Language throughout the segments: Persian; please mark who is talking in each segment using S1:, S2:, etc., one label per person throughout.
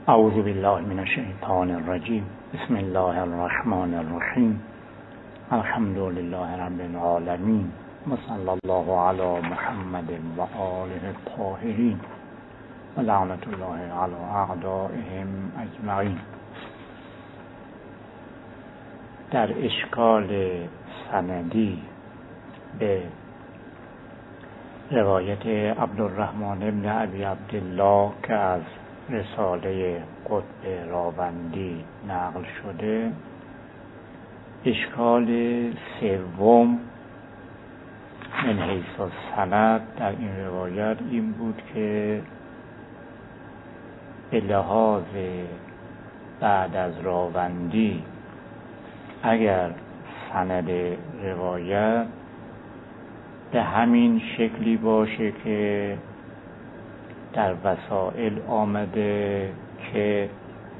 S1: اعوذ بالله من الشیطان الرجیم. بسم الله الرحمن الرحیم. الحمد لله رب العالمین و صلی الله علی محمد و آله الطاهرین و لعنت الله علی اعدائهم اجمعین. در اشکال سندی به روایت عبدالرحمن بن ابی عبدالله که از رساله قطب راوندی نقل شده، اشکال سوم من حیث السند در این روایت این بود که به لحاظ بعد از راوندی اگر سند روایت به همین شکلی باشه که در وسائل آمده که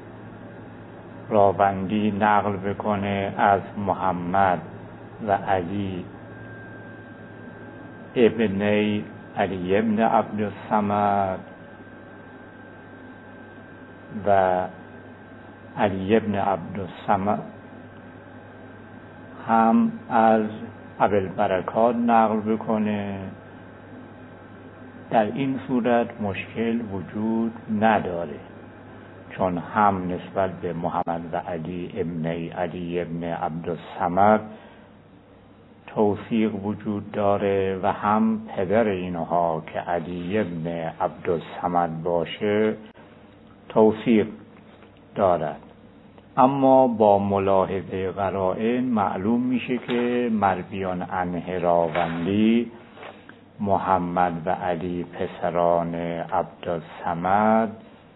S1: راوندی نقل بکنه از محمد و علی ابنی علی ابن عبدالصمد و علی ابن عبدالصمد هم از ابوالبرکات نقل بکنه، در این صورت مشکل وجود نداره، چون هم نسبت به محمد و علی ابنی علی ابن عبدالصمد توثیق وجود داره و هم پدر اینها که علی ابن عبدالصمد باشه توثیق دارد. اما با ملاحظه قرائن معلوم میشه که مرویان عنه راوندی محمد و علی پسران عبدالصمد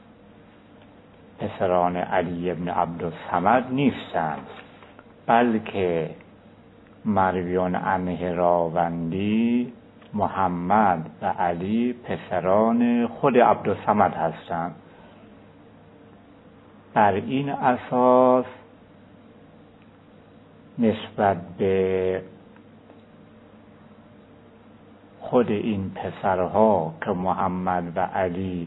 S1: پسران علی ابن عبدالصمد نیستند، بلکه مرویان عنه راوندی محمد و علی پسران خود عبدالصمد هستند. بر این اساس نسبت به خود این پسرها که محمد و علی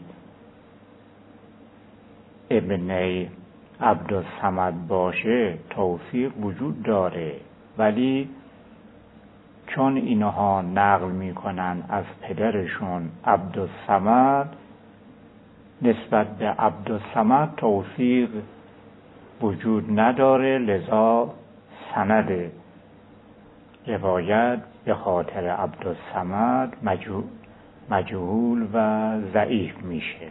S1: ابن عبدالصمد باشه توثیق وجود داره، ولی چون اینها نقل میکنن از پدرشون عبدالصمد، نسبت به عبدالصمد توثیق وجود نداره، لذا سند روایت به خاطر عبدالصمد مجهول و ضعیف میشه.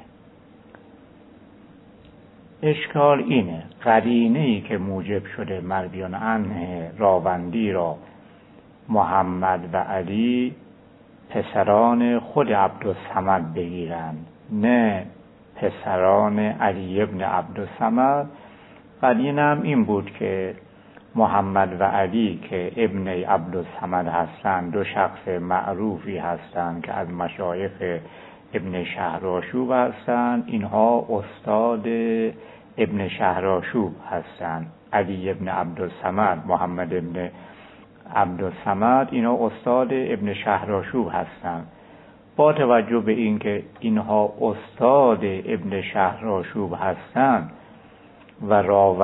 S1: اشکال اینه، قرینه‌ای که موجب شده مرویان عنه راوندی را محمد و علی پسران خود عبدالصمد بگیرند، نه پسران علی ابن عبدالصمد. قرینه هم این بود که محمد و علی که ابن عبدالصمد هستند دو شخص معروفی هستند که از مشایخ ابن شهرآشوب هستند. اینها استاد ابن شهرآشوب هستند. علی ابن عبدالصمد، محمد ابن عبدالصمد، اینا استاد ابن شهرآشوب هستند. با توجه به اینکه اینها استاد ابن شهرآشوب هستند و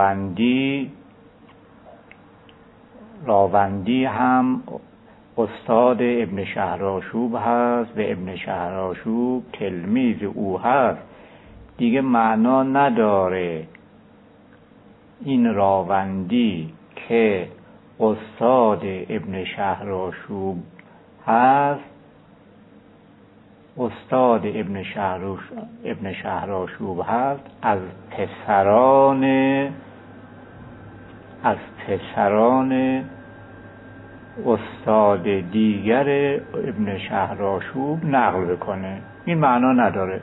S1: راوندی هم استاد ابن شهرآشوب هست و ابن شهرآشوب تلمیذ او هست، دیگه معنا نداره این راوندی که استاد ابن شهرآشوب هست، استاد ابن شهرآشوب هست، از پسران استاد دیگر ابن شهرآشوب نقل بکنه. این معنا نداره.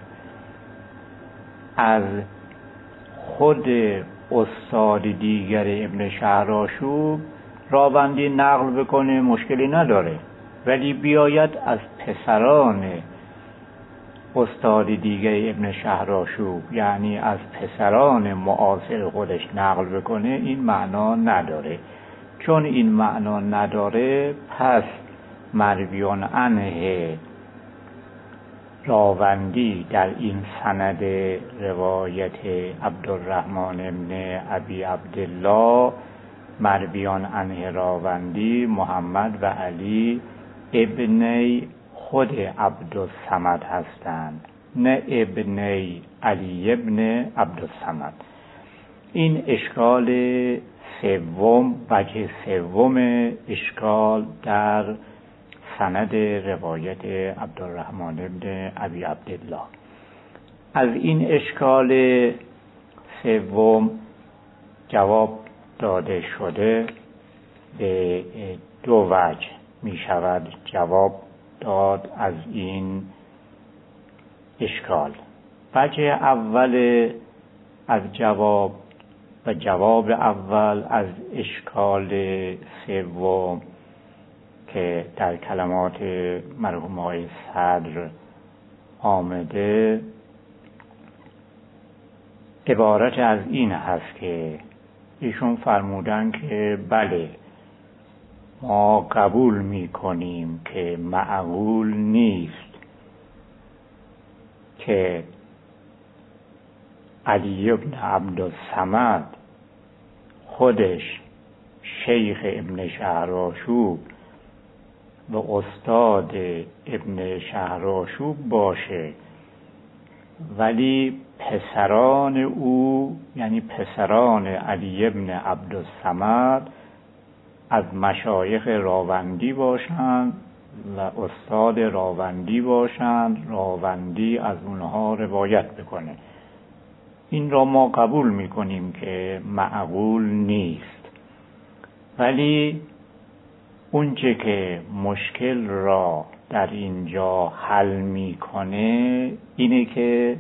S1: از خود استاد دیگر ابن شهرآشوب راوندی نقل بکنه مشکلی نداره، ولی بیاید از پسران استاد دیگر ابن شهرآشوب، یعنی از پسران معاصر خودش نقل بکنه، این معنا نداره. چون این معنا نداره، پس مرویان عنه راوندی در این سند روایت عبدالرحمن ابن ابی عبدالله مرویان عنه راوندی محمد و علی ابن خود عبدالصمد هستند، نه ابن علی ابن عبدالصمد. این اشکال سوم، وجه سوم اشکال در سند روایت عبدالرحمن ابن ابی عبدالله. از این اشکال سوم جواب داده شده. به دو وجه می شود جواب داد از این اشکال. وجه اول از جواب و جواب اول از اشکال سوم که در کلمات مرحوم آقای صدر آمده عبارت از این هست که ایشون فرمودن که بله ما قبول می کنیم که معقول نیست که علی ابن عبدالصمد خودش شیخ ابن شهرآشوب و استاد ابن شهرآشوب باشه، ولی پسران او یعنی پسران علی ابن عبدالصمد از مشایخ راوندی باشند و استاد راوندی باشند، راوندی از اونها روایت بکنه. این را ما قبول میکنیم که معقول نیست، ولی اونچه که مشکل را در اینجا حل میکنه اینه که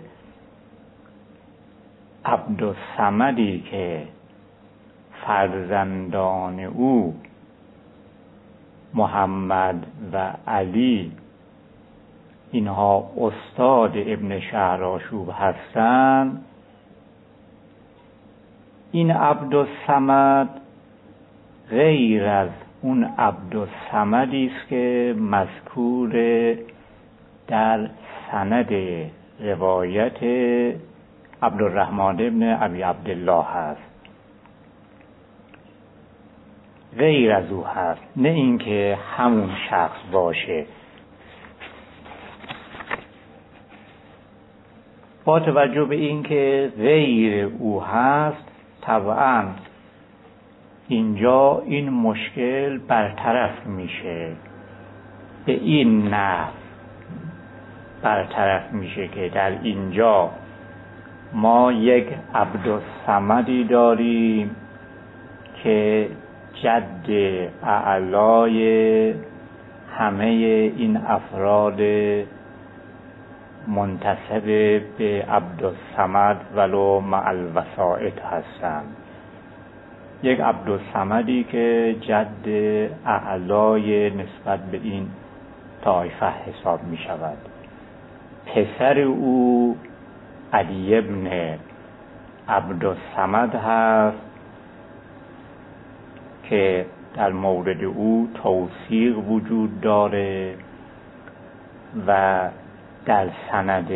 S1: عبدالصمدی که فرزندان او محمد و علی اینها استاد ابن شهرآشوب هستند، این عبدالصمد غیر از اون عبدالصمدی است که مذکور در سند روایت عبدالرحمن ابن ابی عبدالله هست، غیر از او هست، نه اینکه همون شخص باشه. با توجه به اینکه غیر او هست طبعاً اینجا این مشکل برطرف میشه. به این نحو برطرف میشه که در اینجا ما یک عبدالصمدی داریم که جد اعلای همه این افراد منتسب به عبدالصمد ولو مع الوسائط هستند. یک عبدالصمدی که جد اعلای نسبت به این طایفه حساب می شود. پسر او علی ابن عبدالصمد هست که در مورد او توثیق وجود داره و در سند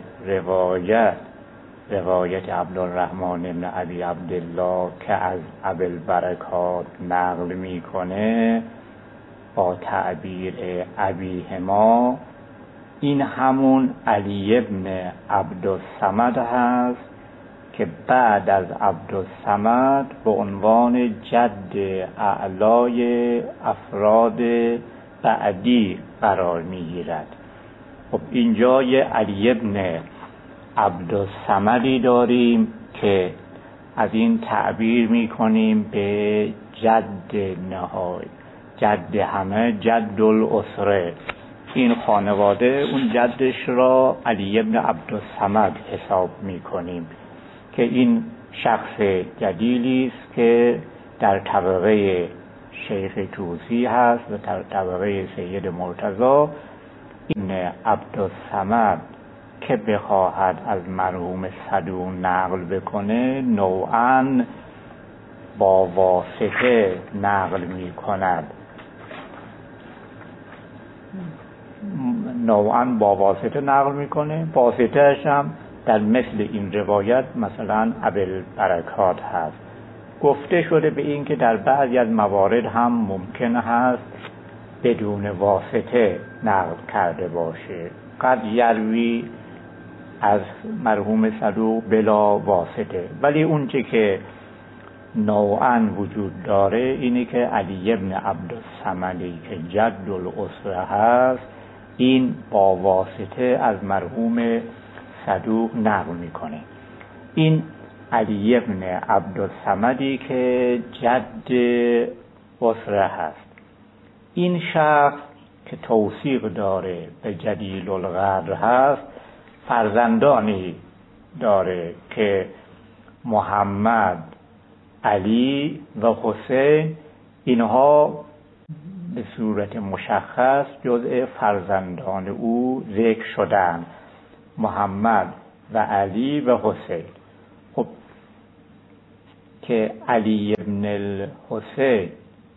S1: روایت عبدالرحمن بن ابی عبدالله که از ابوالبرکات نقل میکنه با تعبیر ابیهما، این همون علی ابن عبدالصمد هست که بعد از عبدالصمد به عنوان جد اعلای افراد بعدی قرار میگیرد. خب اینجا یه علی ابن عبدالصمدی داریم که از این تعبیر میکنیم به جد نهایی، جد همه، جد الاسره. این خانواده اون جدش را علی ابن عبدالصمد حساب میکنیم که این شخص جلیلی است که در طبقه شیخ توسی هست و در طبقه سید مرتضی. این عبدالصمد که بخواهد از مرحوم صدوق نقل بکنه نوعاً با واسطه نقل می کند. نوعا با واسطه نقل میکنه. واسطهش هم در مثل این روایت مثلا ابوالبرکات هست. گفته شده به این که در بعضی از موارد هم ممکن هست بدون واسطه نقل کرده باشه. قد یروی از مرحوم صدوق بلا واسطه، ولی اون چه که نوعا وجود داره اینه که علی ابن عبدالصمدی که جد الاسره هست، این با واسطه از مرحوم صدوق نقل میکنه. این علی ابن عبدالصمدی که جد اسره هست، این شخص که توثیق داره به جلیل القدر هست، فرزندانی داره که محمد، علی و حسین، اینها به صورت مشخص جزء فرزندان او ذکر شدن، محمد و علی و حسین. خب که علی ابن الحسین،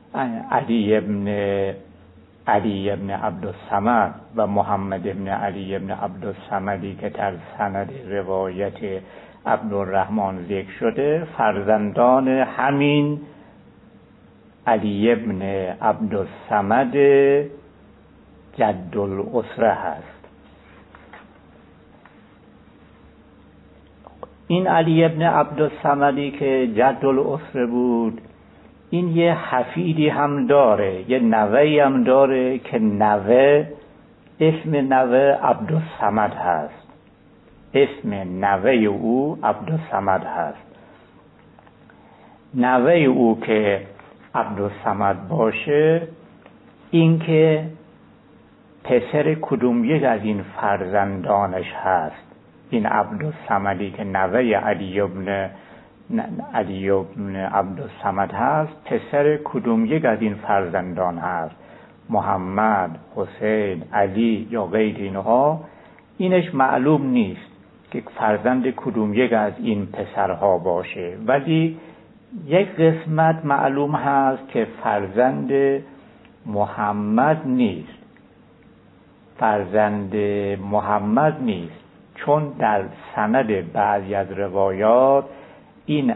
S1: علی ابن عبدالصمد و محمد ابن علی ابن عبدالصمدی که در سند روایت عبدالرحمن ذکر شده، فرزندان همین علی ابن عبدالصمد جد الاسره هست. این علی ابن عبدالصمدی که جد الاسره بود، این یه حفیدی هم داره، یه نوه‌ای هم داره که اسم نوه عبدالصمد هست. اسم نوه او عبدالصمد هست. نوه او که عبدالصمد باشه، این که پسر کدوم یک از این فرزندانش هست. این عبدالصمدی که نوه علی ابن عبدالصمد هست، پسر کدوم یک از این فرزندان هست، محمد، حسین، علی یا غیر اینها، اینش معلوم نیست که فرزند کدوم یک از این پسرها باشه، ولی یک قسمت معلوم هست که فرزند محمد نیست، چون در سند بعضی از روایات این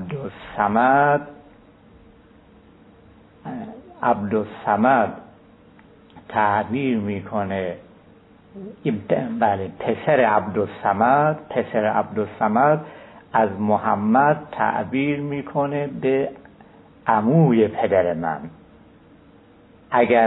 S1: عبدالصمد تعبیر میکنه، بله، پسر عبدالصمد از محمد تعبیر میکنه به عموی پدر من. اگر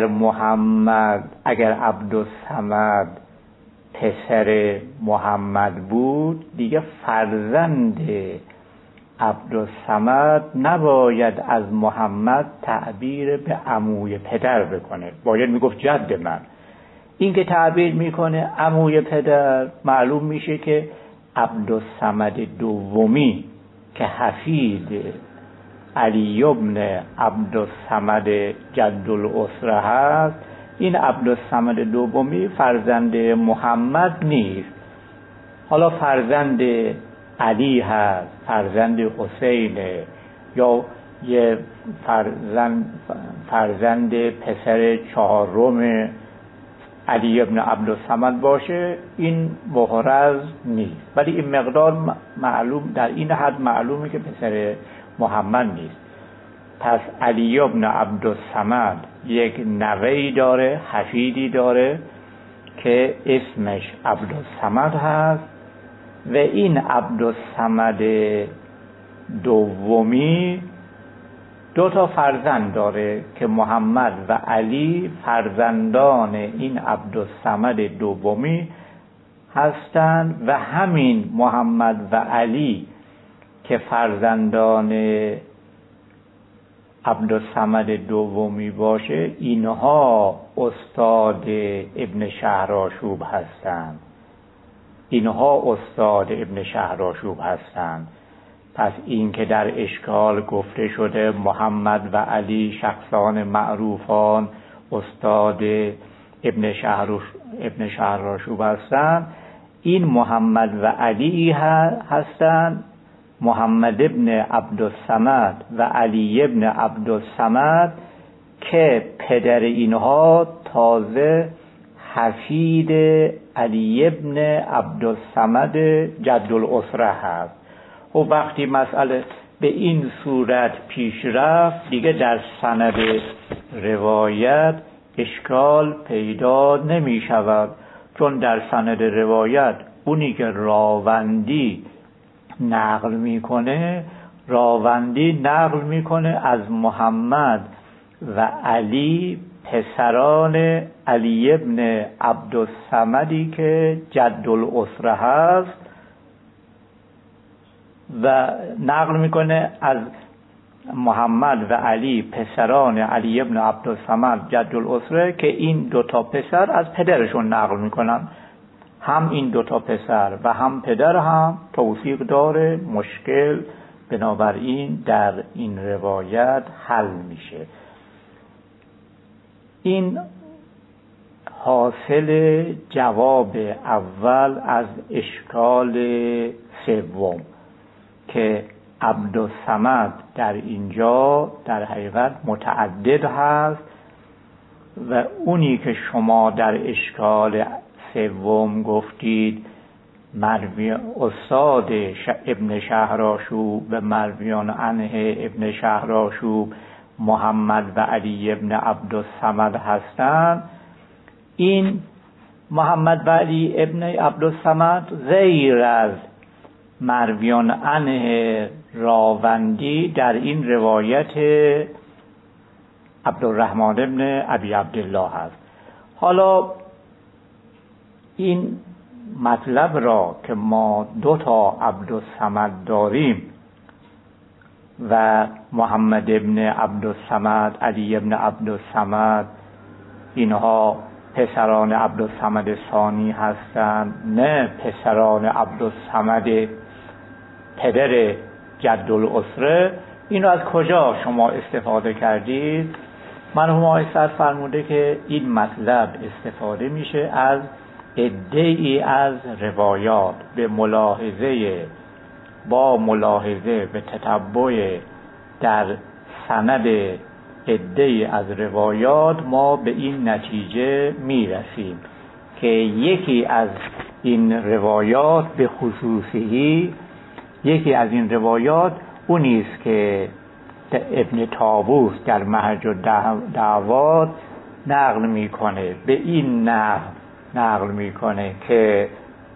S1: عبدالصمد پسر محمد بود، دیگه فرزند عبدالصمد نباید از محمد تعبیر به عموی پدر بکنه، باید میگفت جد من. این که تعبیر میکنه عموی پدر، معلوم میشه که عبدالصمد دومی که حفید علی ابن عبدالصمد جد الاسره هست، این عبدالصمد دومی فرزند محمد نیست. حالا فرزند علی هست، فرزند حسین، یا یه فرزند پسر چهارم علی ابن عبدالصمد باشه، این محرز نیست، ولی این مقدار معلوم، در این حد معلومه که پسر محمد نیست. پس علی ابن عبدالصمد یک نوه‌ای داره، حفیدی داره که اسمش عبدالصمد هست، و این عبدالصمد دومی 2 فرزند داره که محمد و علی فرزندان این عبدالصمد دومی هستند، و همین محمد و علی که فرزندان عبدالصمد دومی باشه، اینها استاد ابن شهرآشوب هستند. پس این که در اشکال گفته شده محمد و علی شخصان معروفان استاد ابن شهرآشوب هستند، این محمد و علی هستند، محمد ابن عبدالصمد و علی ابن عبدالصمد، که پدر اینها تازه حفید علی ابن عبدالصمد جد الاسره هست. و وقتی مسئله به این صورت پیش رفت دیگه در سند روایت اشکال پیدا نمی شود، چون در سند روایت اونی که راوندی نقل میکنه از محمد و علی پسران علی ابن عبدالصمدی که جد الاسره هست و نقل میکنه از محمد و علی پسران علی ابن عبدالصمد جد الاسره که این دوتا پسر از پدرشون نقل میکنن. هم این دوتا پسر و هم پدر هم توثیق داره، مشکل بنابراین در این روایت حل میشه. این حاصل جواب اول از اشکال سوم که عبدالصمد در اینجا در حقیقت متعدد هست و اونی که شما در اشکال سوم گفتید استاد ابن شهرآشوب و مرویان عنه ابن شهرآشوب محمد و علی ابن عبدالصمد هستند، این محمد و علی ابن عبدالصمد غیر از مرویان عنه راوندی در این روایت عبدالرحمن ابن ابی عبدالله هست. حالا این مطلب را که ما دو تا عبدالصمد داریم و محمد ابن عبدالصمد، علی ابن عبدالصمد، اینها پسران عبدالصمد ثانی هستند، نه پسران عبدالصمد پدر جد الاسره. اینو از کجا شما استفاده کردید؟ مرحوم آقای صدر فرموده که این مطلب استفاده میشه از عده‌ای از روایات با ملاحظه و تتبع در سند عده‌ای از روایات ما به این نتیجه میرسیم که یکی از این روایات به خصوصی اونی است که ابن طاووس در منهج الدعوات نقل میکنه، به این نحو نقل میکنه که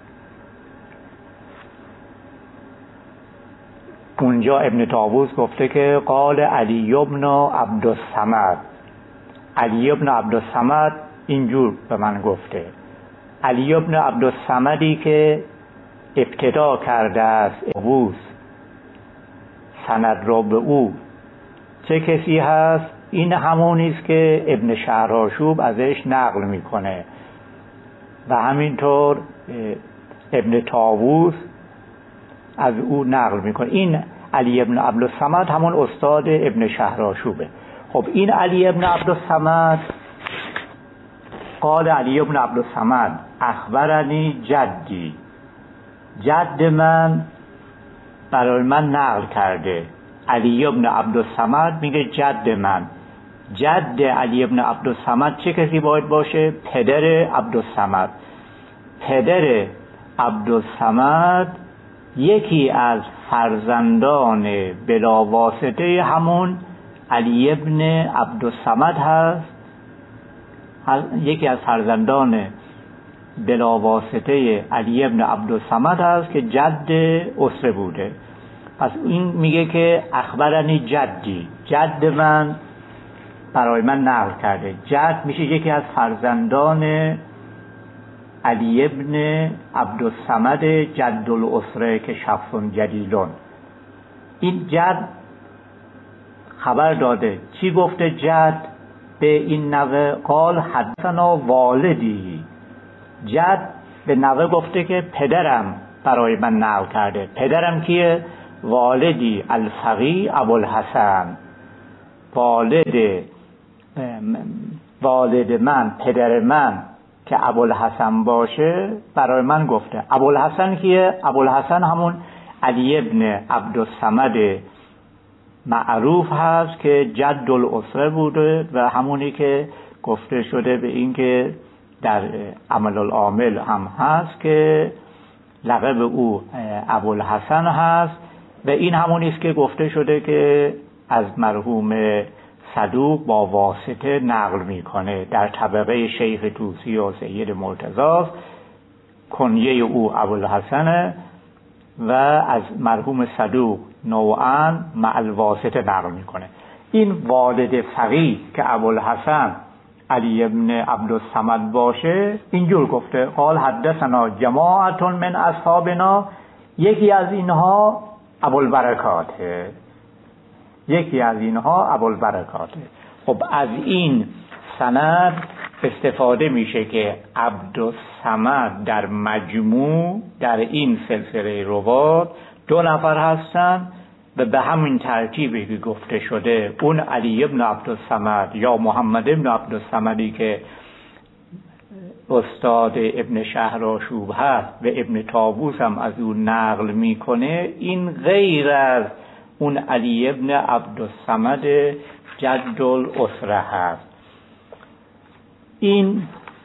S1: اونجا ابن طاووس گفته که قال علی ابن عبدالصمد، علی ابن عبدالصمد اینجور به من گفته. علی ابن عبدالصمدی که ابتدا کرده است طاووس سند را به او چه کسی هست؟ این همونی است که ابن شهرآشوب ازش نقل میکنه و همینطور ابن طاووس از او نقل میکنه. این علی ابن عبدالصمد همون استاد ابن شهرآشوبه. خب این علی ابن عبدالصمد قال علی ابن عبدالصمد اخبرنی جدی، جد من برای من نقل کرده. علی ابن عبدالصمد میگه جد من، جد علی ابن عبدالصمد چه کسی باید باشه؟ پدر عبدالصمد. پدر عبدالصمد یکی از فرزندان بلاواسطه همون علی ابن عبدالصمد هست، یکی از فرزندان بلاواسطه علی ابن عبدالصمد هست که جد اسره بوده. پس این میگه که اخبرنی جدی، جد من برای من نقل کرده. جد میشه یکی از فرزندان علی ابن عبدالصمد جد الاسره که شخص جلیلون. این جد خبر داده. چی گفته جد به این نوه؟ قال حدثنا والدی. جد به نوه گفته که پدرم برای من نقل کرده. پدرم کیه؟ والدی الفقیه ابوالحسن. والد من، پدر من که ابوالحسن باشه برای من گفته. ابوالحسن کیه؟ ابوالحسن همون علی ابن عبدالصمد معروف هست که جد الاسره بوده و همونی که گفته شده به این که در عمل العامل هم هست که لقب او ابوالحسن هست و این همونی است که گفته شده که از مرحوم صدوق با واسطه نقل میکنه. در طبقه شیخ طوسی و سید مرتضی کنیه او ابوالحسن و از مرحوم صدوق نوعاً مع الواسطه نقل میکنه. این والد فقیه که ابوالحسن علی ابن عبدالصمد باشه اینجور گفته قال حدثنا جماعت من اصحابنا، یکی از اینها ابوالبرکاته، یکی از اینها ابوالبرکاته. خب از این سند استفاده میشه که عبدالصمد در مجموع در این سلسله روات 2 نفر هستن و به همین ترتیبی که گفته شده اون علی ابن عبدالصمد یا محمد ابن عبدالصمدی که استاد ابن شهرآشوب هست و ابن طاووس هم از اون نقل میکنه، این غیر از اون علی ابن عبدالصمد جد الاسره هست. این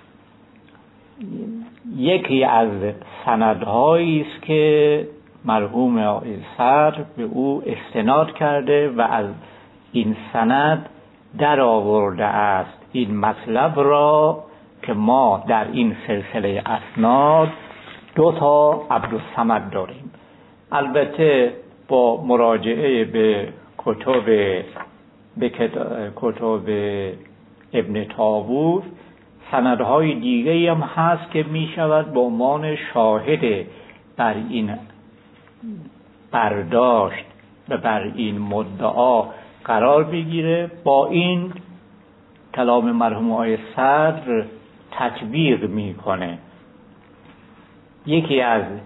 S1: یکی از سندهایی است که مرحوم آقای صدر به او استناد کرده و از این سند در آورده است این مطلب را که ما در این سلسله اسناد 2 عبدالصمد داریم. البته با مراجعه به کتب ابن طاووس سندهای دیگه هم هست که می شود به عنوان شاهد بر این برداشت و بر این مدعا قرار بگیره. با این کلام مرحوم آقای صدر تطبیق میکنه. یکی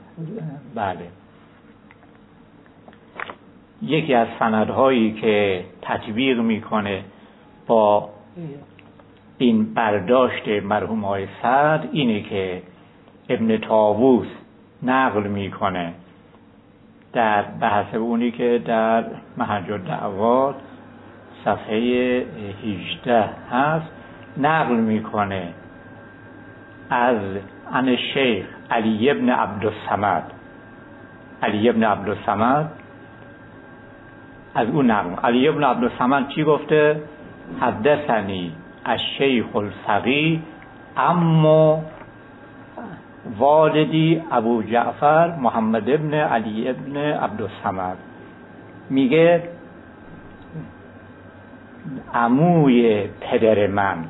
S1: از سندهایی که تطبیق میکنه با این برداشت مرحوم آقای صدر اینه که ابن طاووس نقل میکنه در بحث اونی که در محج الدعوات صفحه 18 هست، نقل میکنه از عن شیخ علی ابن عبدالصمد. علی ابن عبدالصمد از اون نقل. علی ابن عبدالصمد چی گفته؟ حدثنی الشیخ الفقیه اما والدی ابو جعفر محمد ابن علی ابن عبدالصمد. میگه عموی پدر من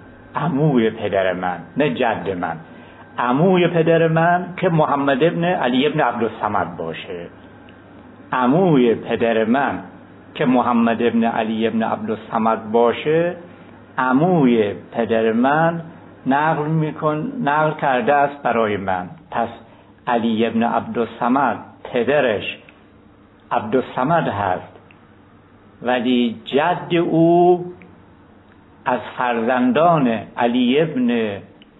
S1: نه جد من، عموی پدر من که محمد ابن علی ابن عبدالصمد باشه، عموی پدر من که محمد ابن علی ابن عبدالصمد باشه، عموی پدر من نقل کرده است برای من. پس علی ابن عبدالصمد پدرش عبدالصمد هست ولی جد او از فرزندان علی ابن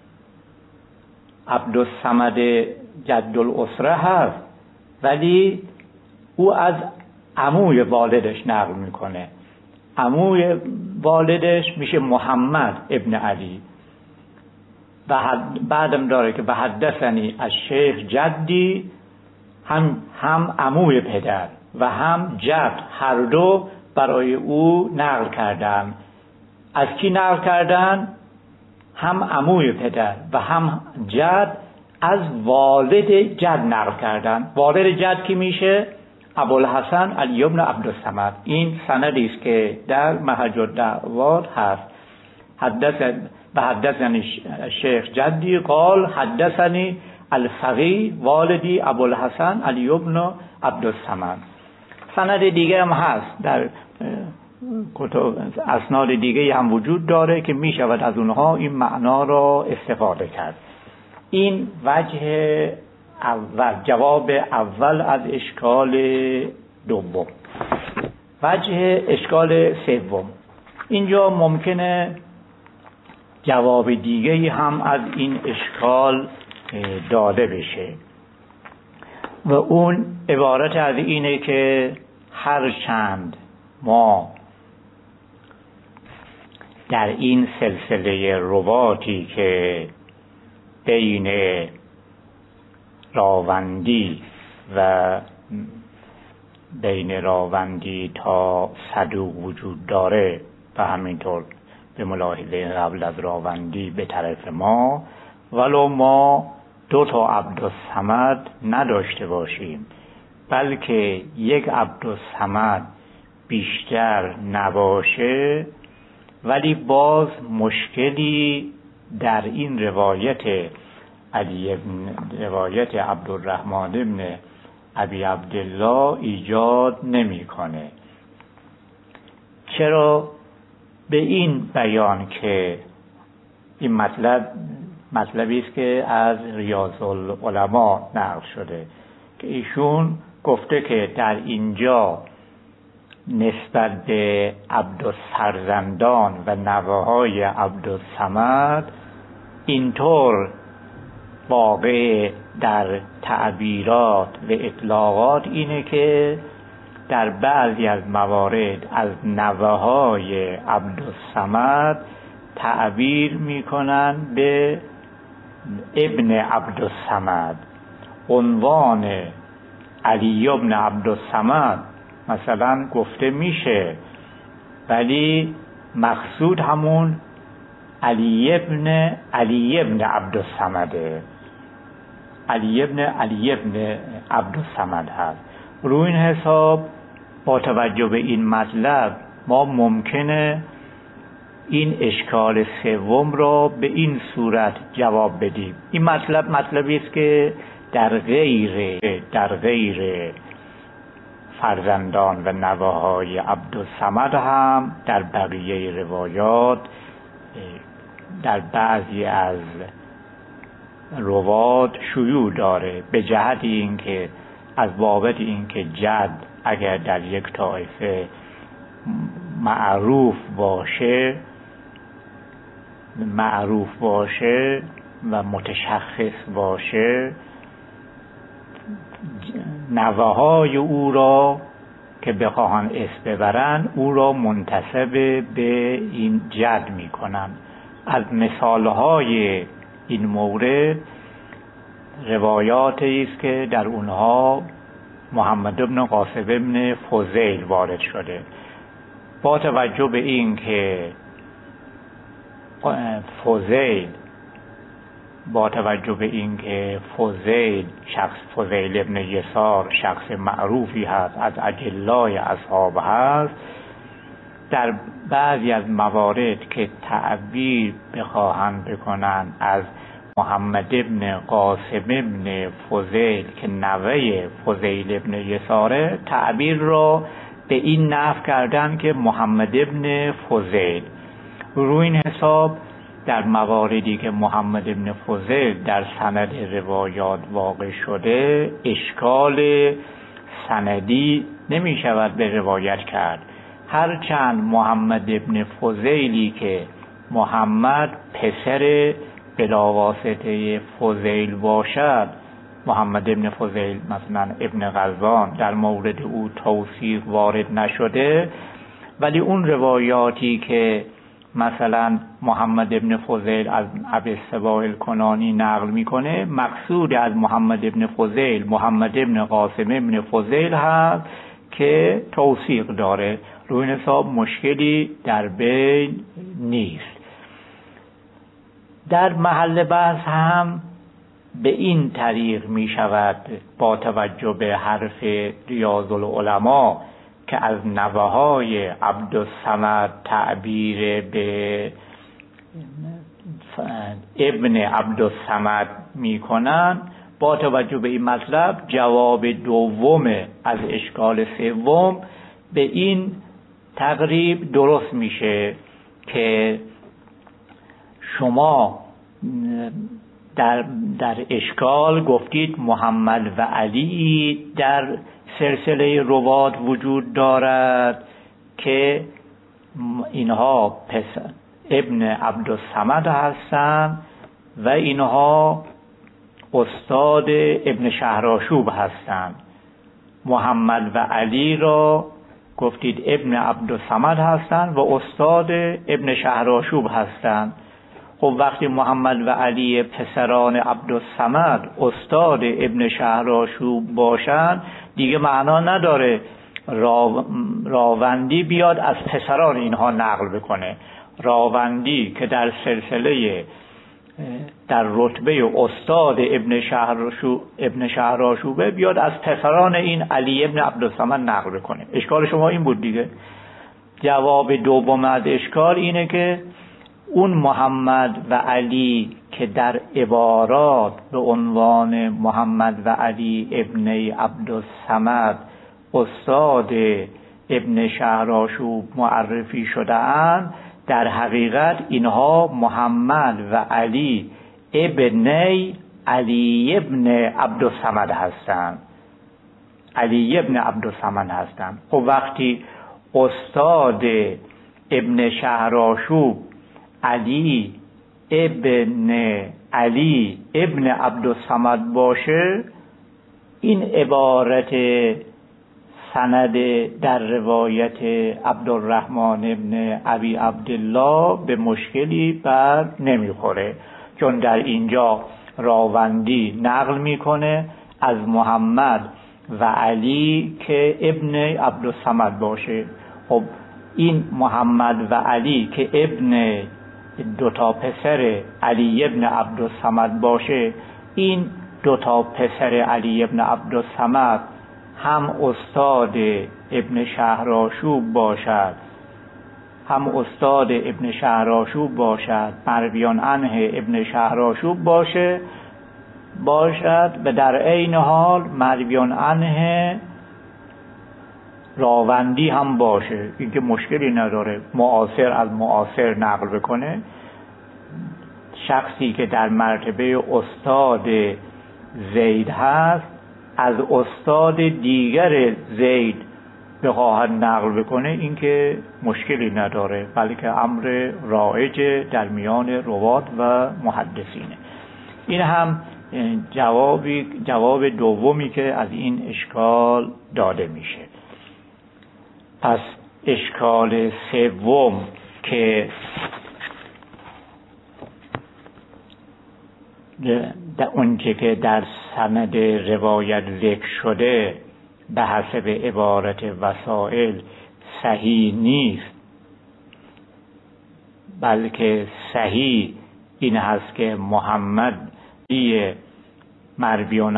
S1: عبدالصمد جد الاسره هست ولی او از عموی والدش نقل میکنه. عموی والدش میشه محمد ابن علی و بعدم داره که حدثنی از شیخ جدی، هم عموی پدر و هم جد هر دو برای او نقل کردن. از کی نقل کردن؟ هم عموی پدر و هم جد از والد جد نقل کردن. والد جد کی میشه؟ ابوالحسن علی ابن عبدالصمد. این سندی است که در محج الدعوات هست. حدثنی شیخ جدی قال حدثنی الفقیه والدی ابوالحسن علی ابن عبدالصمد. سند دیگه هم هست در اسناد دیگه هم وجود داره که می شود از اونها این معنا را استفاده کرد. این وجه اول، جواب اول از اشکال دوم. وجه اشکال سوم، اینجا ممکنه جواب دیگه هم از این اشکال داده بشه و اون عبارت از اینه که هرچند ما در این سلسله رواتی که بین راوندی و بین راوندی تا صدوق وجود داره و همینطور به ملاحظه قبل از راوندی به طرف ما، ولو ما 2 عبدالصمد نداشته باشیم، بلکه یک عبدالصمد بیشتر نباشه، ولی باز مشکلی در این روایت عبدالرحمن بن ابی عبدالله ایجاد نمیکنه. چرا؟ به این بیان که این مطلبی است که از ریاض العلماء نقل شده که ایشون گفته که در اینجا نسبت به عبدالسرزندان و نوه‌های عبدالصمد اینطور واقع در تعبیرات و اطلاقات اینه که در بعضی از موارد از نوه‌های عبدالصمد تعبیر میکنن به ابن عبدالصمد. عنوان علی ابن عبدالصمد مثلا گفته میشه، ولی مقصود همون علی ابن عبدالصمده، علی ابن عبدالصمد هست. روی این حساب با توجه به این مطلب ما ممکنه این اشکال سوم را به این صورت جواب بدیم. این مطلبی است که در غیر فرزندان و نوه‌های عبدالصمد هم در بقیه روایات در بعضی از روات شیوع داره، به جهت اینکه از بابت اینکه جد اگر در یک طایفه معروف باشه و متشخص باشه، نوه‌های او را که بخواهن اسم ببرن او را منتسب به این جد میکنن. از مثالهای این مورد روایاتی است که در اونها محمد بن قاسم بن فضیل وارد شده. با توجه به این که فضیل ابن یسار شخص معروفی هست، از اجلای اصحاب هست، در بعضی از موارد که تعبیر بخواهند بکنن از محمد ابن قاسم ابن فضیل که نوه فضیل ابن یساره، تعبیر را به این نحو کردن که محمد ابن فضیل. روی این حساب در مواردی که محمد ابن فضیل در سند روایات واقع شده، اشکال سندی نمی شود به روایت کرد. هرچند محمد ابن فضیلی که محمد پسر بلاواسطه فضیل باشد، محمد ابن فضیل مثلا ابن غزوان، در مورد او توثیق وارد نشده، ولی اون روایاتی که مثلا محمد ابن فضیل از ابی السباع الکنانی نقل میکنه، مقصود از محمد ابن فضیل محمد ابن قاسم ابن فضیل هست که توثیق داره. روی این حساب مشکلی در بین نیست. در محل بحث هم به این طریق می شود با توجه به حرف ریاض العلماء که از نوه‌های عبدالصمد تعبیر به ابن عبدالصمد می کنن، با توجه به این مطلب جواب دوم از اشکال سوم به این تقریب درست میشه که شما در اشکال گفتید محمد و علی در سلسله روات وجود دارد که اینها ابن عبدالصمد هستند و اینها استاد ابن شهرآشوب هستند. محمد و علی را گفتید ابن عبدالصمد هستند و استاد ابن شهرآشوب هستند. خب وقتی محمد و علی پسران عبدالصمد استاد ابن شهرآشوب باشن، دیگه معنا نداره راوندی بیاد از پسران اینها نقل بکنه. راوندی که در سلسله در رتبه استاد ابن شهرآشوبه بیاد از پسران این علی ابن عبدالصمد نقل بکنه. اشکال شما این بود دیگه. جواب دوم از اشکال اینه که اون محمد و علی که در عبارات به عنوان محمد و علی ابن عبدالصمد استاد ابن شهرآشوب معرفی شده اند، در حقیقت اینها محمد و علی ابن علی ابن عبدالصمد هستند. علی ابن عبدالصمد هستند. خب وقتی استاد ابن شهرآشوب علی ابن عبدالصمد باشه، این عبارت سند در روایت عبدالرحمن ابن ابی عبدالله به مشکلی بر نمیخوره، چون در اینجا راوندی نقل میکنه از محمد و علی که ابن عبدالصمد باشه. خب این محمد و علی که ابن دوتا پسر علی ابن عبدالصمد باشه، این دوتا پسر علی ابن عبدالصمد هم استاد ابن شهرآشوب باشد، هم استاد ابن شهرآشوب باشد، مرویان عنه ابن شهرآشوب باشد و در عین حال مرویان عنه راوندی هم باشه. این که مشکلی نداره، معاصر از معاصر نقل بکنه. شخصی که در مرتبه استاد زید هست از استاد دیگر زید بخواهد نقل بکنه، این که مشکلی نداره، بلکه امر رایج در میان روات و محدثینه. این هم جواب دومی که از این اشکال داده میشه. پس اشکال سوم که اونچه که در سند روایت ذکر شده به حسب عبارت وسائل صحیح نیست، بلکه صحیح این هست که محمد مرویان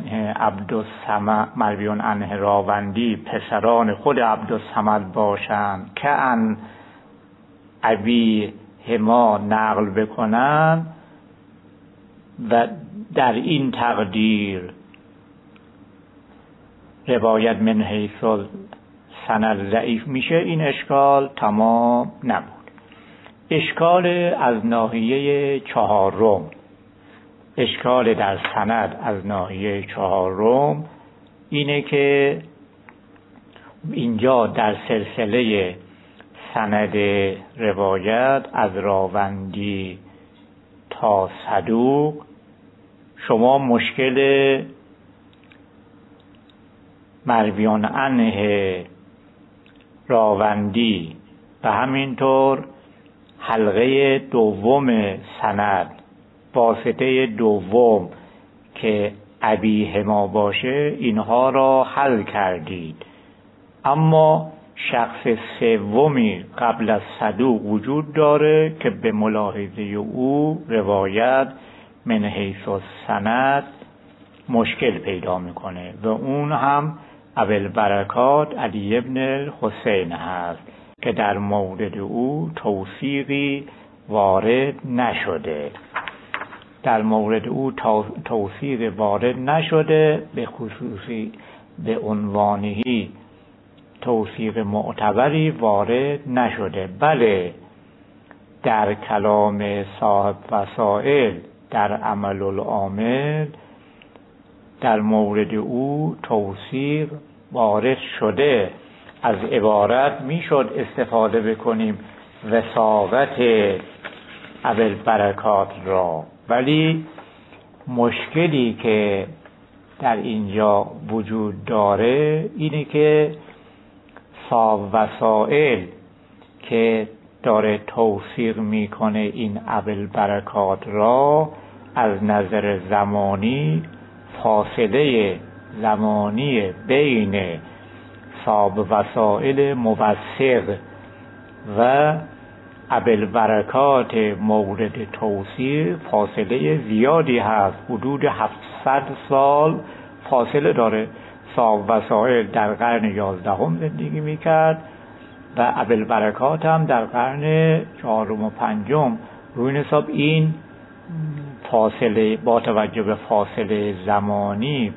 S1: عنه راوندی پسران خود عبدالصمد باشند که ان ابی هما نقل بکنن و در این تقدیر روایت من حیث سند ضعیف میشه، این اشکال تمام نبود. اشکال از ناحیه چهارم، اشکال در سند از ناحیه چهارم اینه که اینجا در سلسله سند روایت از راوندی تا صدوق شما مشکل مرویان عنه راوندی و همینطور حلقه دوم سند واسطه دوم که ابی هما باشه، اینها را حل کردید. اما شخص سومی قبل از صدوق وجود داره که به ملاحظه او روایت من حیث السند مشکل پیدا میکنه و اون هم ابوالبرکات علی ابن الحسین هست که در مورد او توثیقی وارد نشده. در مورد او توثیق وارد نشده، به خصوصی به عنوانهی توثیق معتبری وارد نشده. بله در کلام صاحب وسائل در عمل العامل در مورد او توثیق وارد شده. از عبارت میشد استفاده بکنیم وثاقت ابوالبرکات را، ولی مشکلی که در اینجا وجود داره اینه که صاحب وسائل که داره توثیق میکنه این ابوالبرکات را از نظر زمانی فاصله زمانی بین صاحب وسائل موثق و ابوالبرکات مورد توثیق فاصله زیادی هست، حدود 700 سال فاصله داره. صاحب وسائل در قرن 11 زندگی میکرد و ابوالبرکات هم در قرن 4 و 5. روی این حساب این فاصله با توجه به فاصله زمانی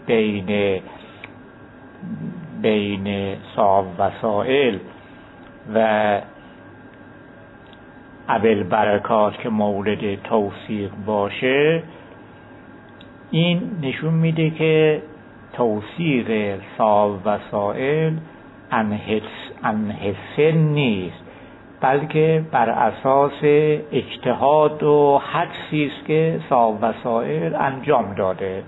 S1: بین صاحب وسائل و ابوالبرکات که مورد توثیق باشه، این نشون میده که توثیق صاحب وسائل انحسن نیست، بلکه بر اساس اجتهاد و حدسی است که صاحب وسائل انجام داده.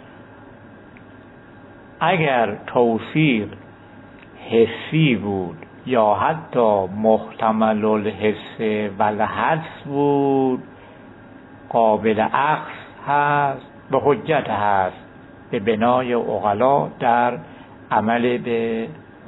S1: اگر توثیق حسی بود یا حتی محتمل الحس و الحدس بود، قابل اخذ هست، به حجت هست به بنای عقلا در عمل به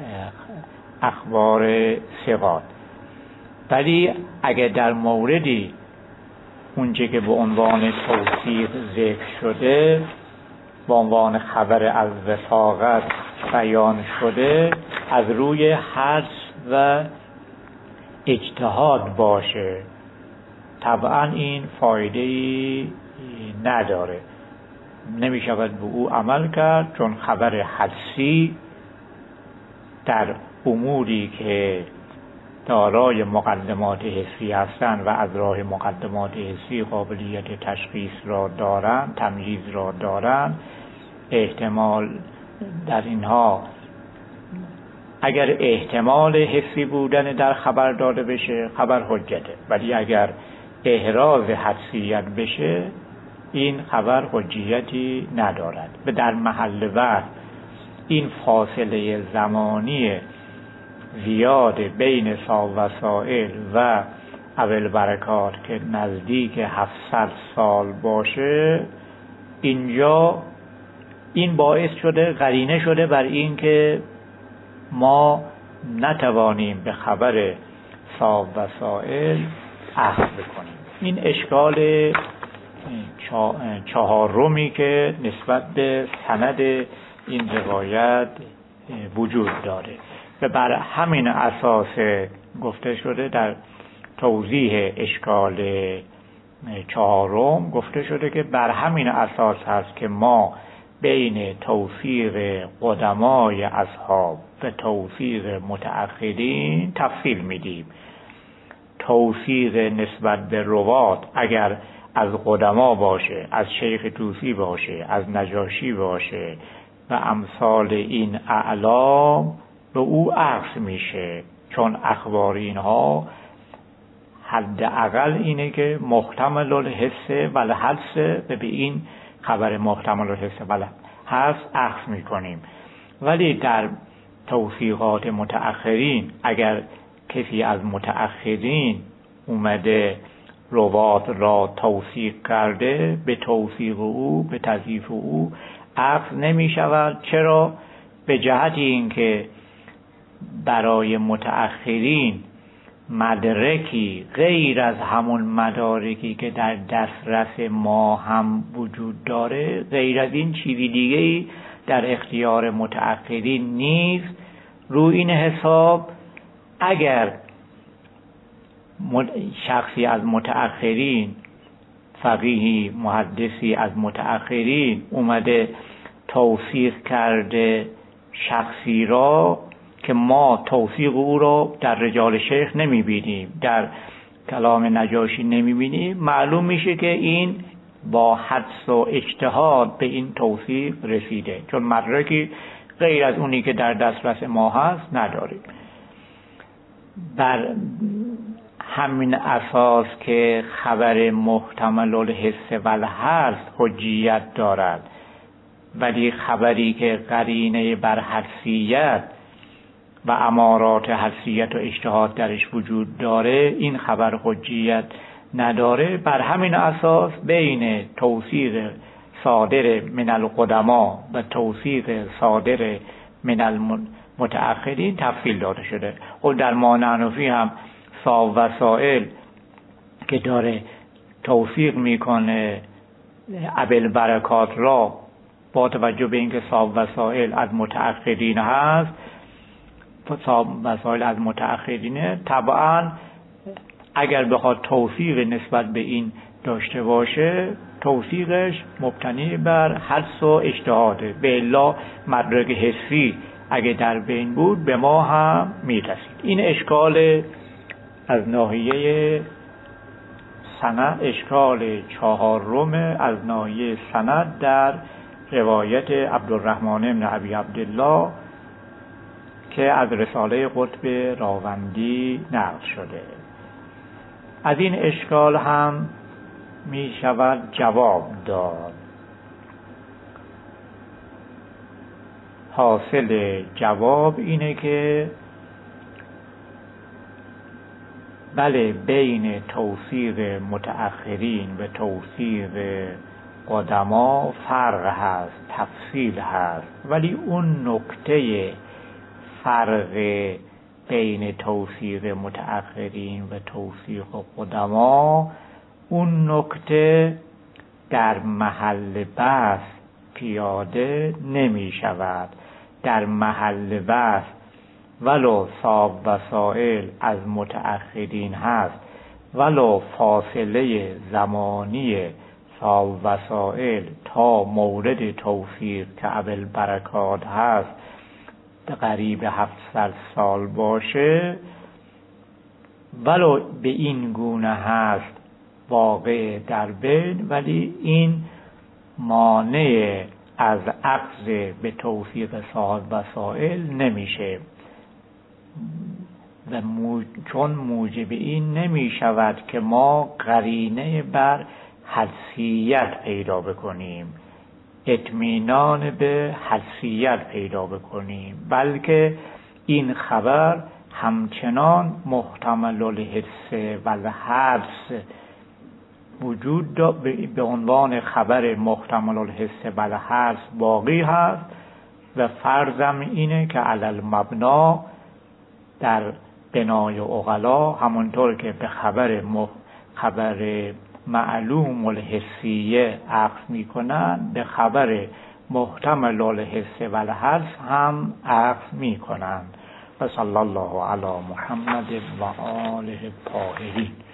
S1: اخبار ثقات. ولی اگر در موردی اونچه که به عنوان توثیق ذکر شده به عنوان خبر از وثاقت بیان شده از روی حدس و اجتهاد باشه، طبعا این فایده‌ای نداره، نمی شود به او عمل کرد، چون خبر حدسی در اموری که دارای مقدمات حسی هستند و از راه مقدمات حسی قابلیت تشخیص را دارند، تمییز را دارند، احتمال در اینها اگر احتمال حسی بودن در خبر داده بشه خبر حجته، ولی اگر احراز حدسیت بشه این خبر حجیتی ندارد. به در محل وقت این فاصله زمانی زیاد بین صاحب وسائل و ابوالبرکات که نزدیک 700 سال باشه، اینجا این باعث شده، قرینه شده بر این که ما نتوانیم به خبر صاحب وسائل اخذ بکنیم. این اشکال چهارمی که نسبت به سند این روایت وجود داره و بر همین اساس گفته شده در توضیح اشکال چهارم گفته شده که بر همین اساس هست که ما بین توثیق قدمای اصحاب و توثیق متأخرین تفصیل میدیم. توثیق نسبت به روات اگر از قدما باشه، از شیخ طوسی باشه، از نجاشی باشه و امثال این اعلام، به او اخذ میشه، چون اخبار اینها حداقل اینه که محتمل الحس و الحدس، به این خبر محتمل الحس و الحدس اخذ میکنیم. ولی در توثیقات متأخرین اگر کسی از متأخرین اومده روات را توثیق کرده، به توثیق او، به تضعیف او اخذ نمی شود. چرا؟ به جهت اینکه برای متأخرین مدرکی غیر از همون مدارکی که در دسترس ما هم وجود داره، غیر از این چیزی دیگه‌ای در اختیار متأخرین نیست. روی این حساب اگر شخصی از متأخرین، فقیهی محدثی از متأخرین اومده توثیق کرده شخصی را که ما توثیق او را در رجال شیخ نمیبینیم، در کلام نجاشی نمیبینیم، معلوم میشه که این با حدس و اجتهاد به این توثیق رسیده، چون مدرکی غیر از اونی که در دسترس ما هست نداریم. بر همین اساس که خبر محتمل الحس و الحدس حجیت دارد، ولی خبری که قرینه بر حدسیت و امارات حسیت و اجتهاد درش وجود داره، این خبر حجیت نداره. بر همین اساس بین توثیق صادر من القدما و توثیق صادر من المتأخرین تفصیل داده شده. و در مانعنفی هم صاحب وسائل که داره توثیق میکنه ابوالبرکات را، با توجه به اینکه صاحب وسائل از متأخرین هست، صاحب وسائل از متأخرینه، طبعا اگر بخواد توثیق نسبت به این داشته باشه، توثیقش مبتنی بر حدس و اجتهاده، به الا مدرک حسی اگه در بین بود به ما هم میرسید. این اشکال از ناحیه سند، اشکال چهارم از ناحیه سند در روایت عبدالرحمن بن ابی عبدالله که از رساله قطب راوندی نقل شده. از این اشکال هم می شود جواب داد. حاصل جواب اینه که بله، بین توثیق متأخرین و توثیق قدما فرق هست، تفصیل هست، ولی اون نکته فرق بین توثیق متأخرین و توثیق قدما، اون نکته در محل بحث پیاده نمی شود. در محل بحث ولو صاحب وسائل از متأخرین هست، ولو فاصله زمانی صاحب وسائل تا مورد توثیق که ابوالبرکات هست قریب 700 سال باشه، ولو به این گونه هست واقع در بین، ولی این مانع از اخذ به توثیق صاحب وسائل نمیشه و چون موجب این نمی شود که ما قرینه بر حدسیت پیدا بکنیم، اطمینان به حدسیت پیدا بکنیم، بلکه این خبر همچنان محتمل الحس و الحدس وجود به عنوان خبر محتمل الحس و الحدس باقی هست و فرضم اینه که علی المبنا در بنای عقلا همونطور که به خبر معلوم الحسیه اخذ میکنن، به خبر محتمل الحس و الحدس هم اخذ میکنن. و صلی الله علی محمد و آله الطاهرین.